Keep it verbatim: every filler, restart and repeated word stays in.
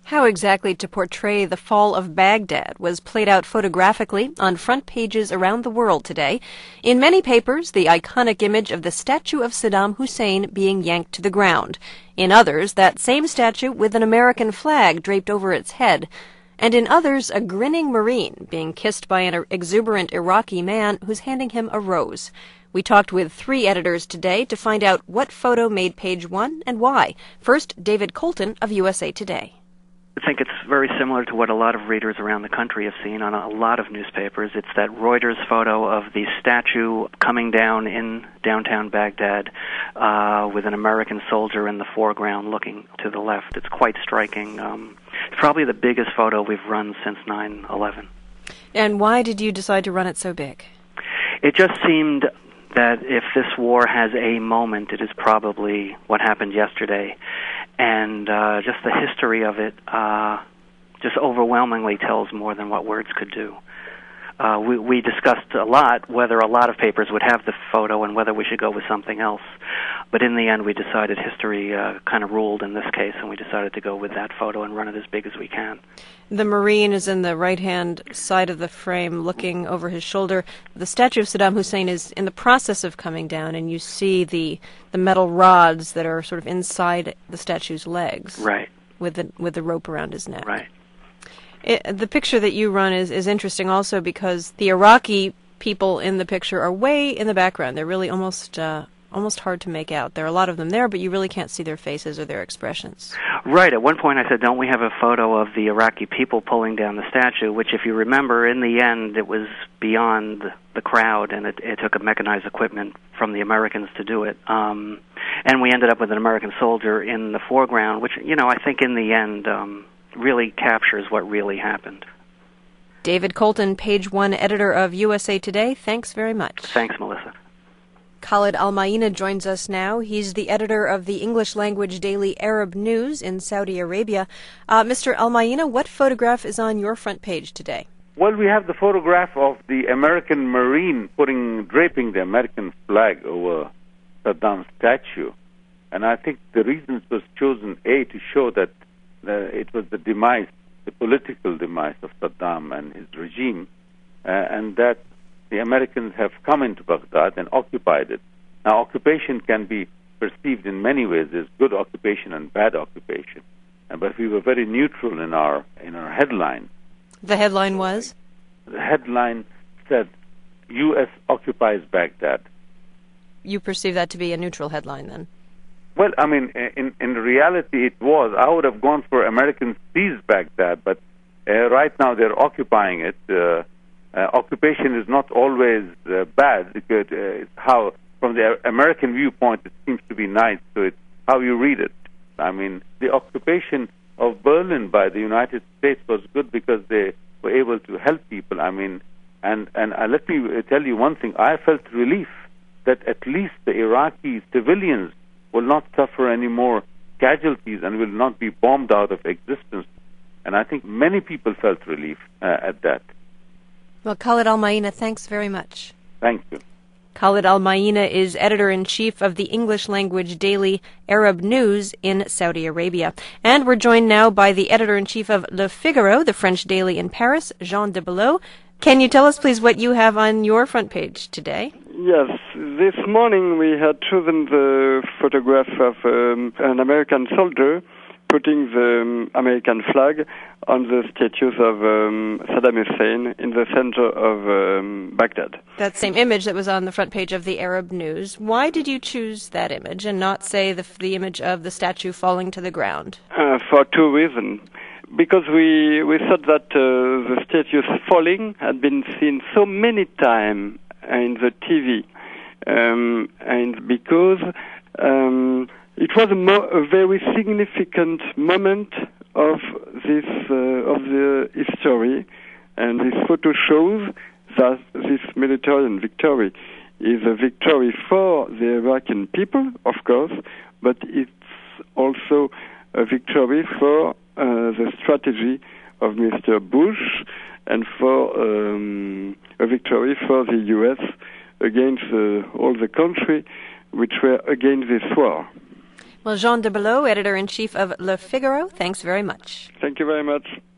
How exactly to portray the fall of Baghdad was played out photographically on front pages around the world today. In many papers, the iconic image of the statue of Saddam Hussein being yanked to the ground. In others, that same statue with an American flag draped over its head. And in others, a grinning Marine being kissed by an exuberant Iraqi man who's handing him a rose. We talked with three editors today to find out what photo made page one and why. First, David Colton of U S A Today. I think it's very similar to what a lot of readers around the country have seen on a lot of newspapers. It's that Reuters photo of the statue coming down in downtown Baghdad uh, with an American soldier in the foreground looking to the left. It's quite striking. Um, it's probably the biggest photo we've run since nine eleven. And why did you decide to run it so big? It just seemed that if this war has a moment, it is probably what happened yesterday. And uh, just the history of it uh, just overwhelmingly tells more than what words could do. Uh, we, we discussed a lot whether a lot of papers would have the photo and whether we should go with something else. But in the end, we decided history uh, kind of ruled in this case, and we decided to go with that photo and run it as big as we can. The Marine is in the right-hand side of the frame looking over his shoulder. The statue of Saddam Hussein is in the process of coming down, and you see the, the metal rods that are sort of inside the statue's legs. Right. With the, with the rope around his neck. Right. It, the picture that you run is, is interesting also because the Iraqi people in the picture are way in the background. They're really almost uh, almost hard to make out. There are a lot of them there, but you really can't see their faces or their expressions. Right. At one point I said, don't we have a photo of the Iraqi people pulling down the statue, which if you remember, in the end it was beyond the crowd, and it, it took a mechanized equipment from the Americans to do it. Um, and we ended up with an American soldier in the foreground, which, you know, I think in the end um, really captures what really happened. David Colton, page one editor of U S A Today, thanks very much. Thanks, Melissa. Khalid Al-Maina joins us now. He's the editor of the English-language daily Arab News in Saudi Arabia. Uh, Mister Al-Maina, what photograph is on your front page today? Well, we have the photograph of the American Marine putting, draping the American flag over Saddam's statue. And I think the reason it was chosen, A, to show that uh, it was the demise, the political demise of Saddam and his regime, uh, and that the Americans have come into Baghdad and occupied it. Now, occupation can be perceived in many ways. There's good occupation and bad occupation. Uh, but we were very neutral in our in our headline. The headline was? The headline said, U S occupies Baghdad. You perceive that to be a neutral headline, then? Well, I mean, in, in reality it was. I would have gone for Americans seize Baghdad, but uh, right now they're occupying it. Uh, Uh, occupation is not always uh, bad. Because, uh, it's how, from the American viewpoint, it seems to be nice. So it's how you read it. I mean, the occupation of Berlin by the United States was good because they were able to help people. I mean, and and uh, let me tell you one thing. I felt relief that at least the Iraqi civilians will not suffer any more casualties and will not be bombed out of existence. And I think many people felt relief uh, at that. Well, Khalid Al-Maina, thanks very much. Thank you. Khalid Al-Maina is editor-in-chief of the English-language daily Arab News in Saudi Arabia. And we're joined now by the editor-in-chief of Le Figaro, the French daily in Paris, Jean de Belot. Can you tell us, please, what you have on your front page today? Yes. This morning we had chosen the photograph of um, an American soldier putting the um, American flag on the statues of um, Saddam Hussein in the center of um, Baghdad. That same image that was on the front page of the Arab News. Why did you choose that image and not, say, the, the image of the statue falling to the ground? Uh, for two reasons. Because we, we thought that uh, the statues falling had been seen so many times in the T V. Um, and because um, it was a, mo- a very significant moment of this uh, of the history, and this photo shows that this military victory is a victory for the Iraqi people, of course, but it's also a victory for uh, the strategy of Mister Bush and for um, a victory for the U S against uh, all the country which were against this war. Well, Jean de Belot, editor-in-chief of Le Figaro, thanks very much. Thank you very much.